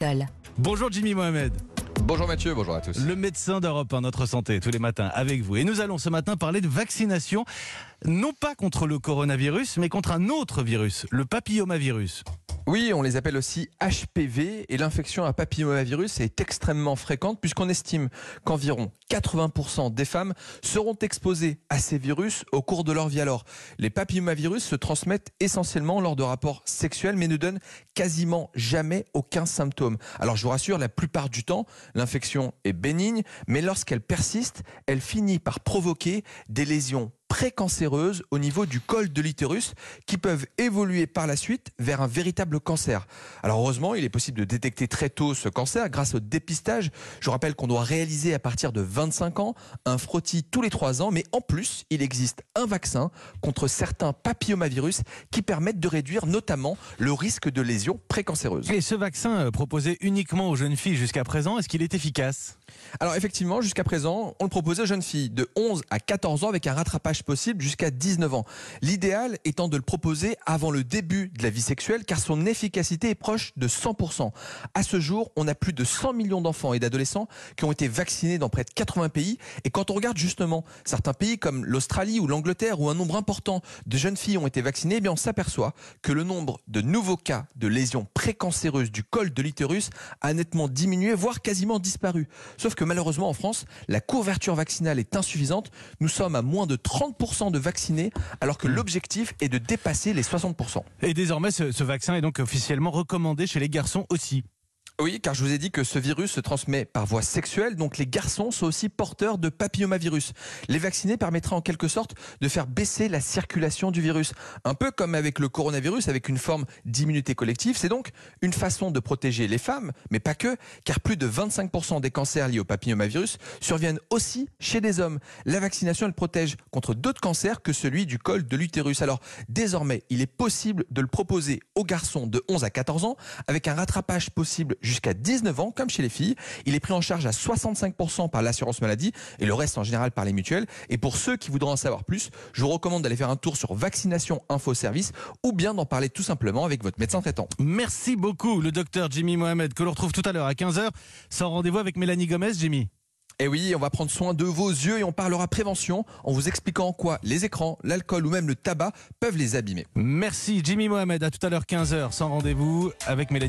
Bonjour Jimmy Mohamed. Bonjour Mathieu, bonjour à tous. Le médecin d'Europe 1, notre santé, tous les matins avec vous. Et nous allons ce matin parler de vaccination, non pas contre le coronavirus, mais contre un autre virus, le papillomavirus. Oui, on les appelle aussi HPV et l'infection à papillomavirus est extrêmement fréquente puisqu'on estime qu'environ 80% des femmes seront exposées à ces virus au cours de leur vie. Alors, les papillomavirus se transmettent essentiellement lors de rapports sexuels mais ne donnent quasiment jamais aucun symptôme. Alors, je vous rassure, la plupart du temps, l'infection est bénigne, mais lorsqu'elle persiste, elle finit par provoquer des lésions précancéreuses au niveau du col de l'utérus qui peuvent évoluer par la suite vers un véritable cancer. Alors heureusement, il est possible de détecter très tôt ce cancer grâce au dépistage. Je vous rappelle qu'on doit réaliser à partir de 25 ans un frottis tous les 3 ans, mais en plus, il existe un vaccin contre certains papillomavirus qui permettent de réduire notamment le risque de lésions précancéreuses. Et ce vaccin proposé uniquement aux jeunes filles jusqu'à présent, est-ce qu'il est efficace ? Alors effectivement, jusqu'à présent, on le proposait aux jeunes filles de 11 à 14 ans avec un rattrapage possible jusqu'à 19 ans. L'idéal étant de le proposer avant le début de la vie sexuelle car son efficacité est proche de 100%. À ce jour, on a plus de 100 millions d'enfants et d'adolescents qui ont été vaccinés dans près de 80 pays. Et quand on regarde justement certains pays comme l'Australie ou l'Angleterre où un nombre important de jeunes filles ont été vaccinées, eh bien on s'aperçoit que le nombre de nouveaux cas de lésions précancéreuses du col de l'utérus a nettement diminué, voire quasiment disparu. Sauf que malheureusement en France, la couverture vaccinale est insuffisante. Nous sommes à moins de 30% de vaccinés alors que l'objectif est de dépasser les 60%. Et désormais, ce vaccin est donc officiellement recommandé chez les garçons aussi. Oui, car je vous ai dit que ce virus se transmet par voie sexuelle, donc les garçons sont aussi porteurs de papillomavirus. Les vacciner permettra en quelque sorte de faire baisser la circulation du virus. Un peu comme avec le coronavirus, avec une forme d'immunité collective. C'est donc une façon de protéger les femmes, mais pas que, car plus de 25% des cancers liés au papillomavirus surviennent aussi chez les hommes. La vaccination, elle protège contre d'autres cancers que celui du col de l'utérus. Alors, désormais, il est possible de le proposer aux garçons de 11 à 14 ans, avec un rattrapage possible jusqu'à 19 ans, comme chez les filles. Il est pris en charge à 65% par l'assurance maladie et le reste en général par les mutuelles. Et pour ceux qui voudront en savoir plus, je vous recommande d'aller faire un tour sur Vaccination Info Service ou bien d'en parler tout simplement avec votre médecin traitant. Merci beaucoup, le docteur Jimmy Mohamed, que l'on retrouve tout à l'heure à 15h. Sans rendez-vous avec Mélanie Gomez, Jimmy. Et oui, on va prendre soin de vos yeux et on parlera prévention en vous expliquant en quoi les écrans, l'alcool ou même le tabac peuvent les abîmer. Merci Jimmy Mohamed, à tout à l'heure 15h, sans rendez-vous avec Mélanie.